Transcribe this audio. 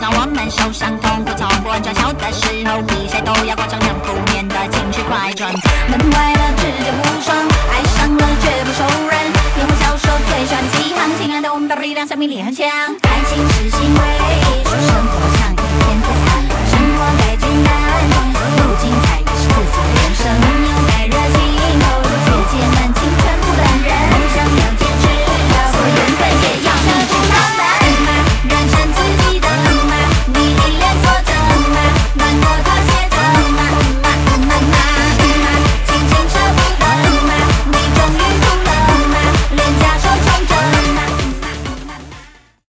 让我们受伤痛苦从不转小的时候，比谁都要过程两负面的情绪快转，门外的直接无双。